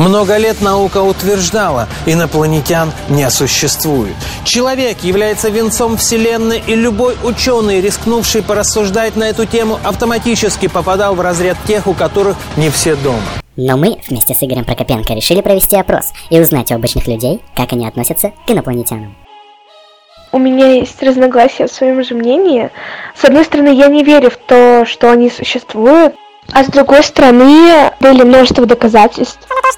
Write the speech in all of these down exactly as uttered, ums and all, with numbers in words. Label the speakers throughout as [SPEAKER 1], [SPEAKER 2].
[SPEAKER 1] Много лет наука утверждала, инопланетян не существует. Человек является венцом Вселенной, и любой ученый, рискнувший порассуждать на эту тему, автоматически попадал в разряд тех, у которых не все дома.
[SPEAKER 2] Но мы вместе с Игорем Прокопенко решили провести опрос и узнать у обычных людей, как они относятся к инопланетянам.
[SPEAKER 3] У меня есть разногласия в своем же мнении. С одной стороны, я не верю в то, что они существуют, а с другой стороны, были множество доказательств.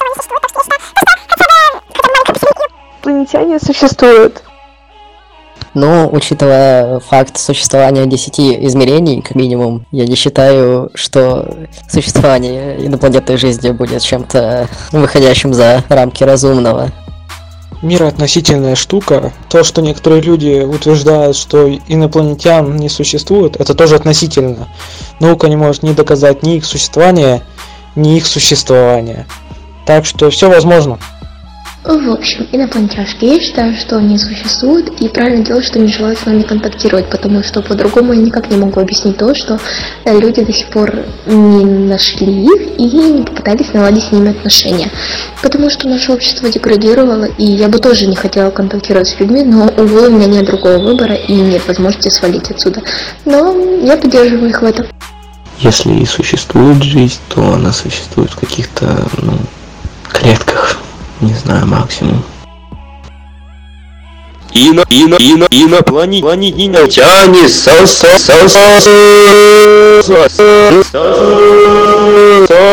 [SPEAKER 3] Инопланетяне существуют.
[SPEAKER 4] Но, учитывая факт существования десяти измерений, как минимум, я не считаю, что существование инопланетной жизни будет чем-то выходящим за рамки разумного.
[SPEAKER 5] Мир относительная штука. То, что некоторые люди утверждают, что инопланетян не существует, это тоже относительно. Наука не может ни доказать ни их существование, ни их существование. Так что все возможно.
[SPEAKER 6] В общем, инопланетяшки, я считаю, что они существуют, и правильно делают, что не желают с нами контактировать, потому что по-другому я никак не могу объяснить то, что люди до сих пор не нашли их и не попытались наладить с ними отношения. Потому что наше общество деградировало, и я бы тоже не хотела контактировать с людьми, но, увы, у меня нет другого выбора и нет возможности свалить отсюда. Но я поддерживаю их в этом.
[SPEAKER 7] Если и существует жизнь, то она существует в каких-то, ну, клетках. Не знаю, максимум.
[SPEAKER 8] Ино, ино, ино, инопланетяне, со, со, со, со, со, со, со,